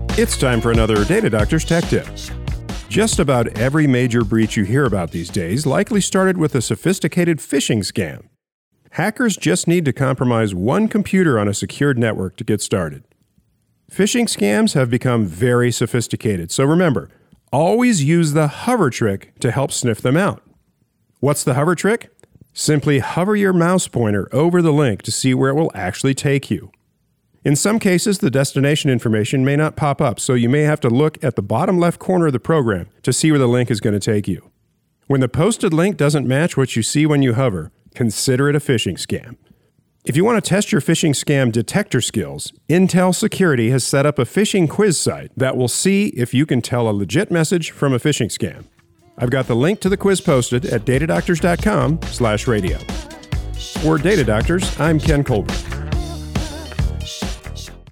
It's time for another Data Doctor's Tech Tip. Just about every major breach you hear about these days likely started with a sophisticated phishing scam. Hackers just need to compromise one computer on a secured network to get started. Phishing scams have become very sophisticated, so remember, always use the hover trick to help sniff them out. What's the hover trick? Simply hover your mouse pointer over the link to see where it will actually take you. In some cases, the destination information may not pop up, so you may have to look at the bottom left corner of the program to see where the link is going to take you. When the posted link doesn't match what you see when you hover, consider it a phishing scam. If you want to test your phishing scam detector skills, Intel Security has set up a phishing quiz site that will see if you can tell a legit message from a phishing scam. I've got the link to the quiz posted at datadoctors.com/radio. For Data Doctors, I'm Ken Colbert.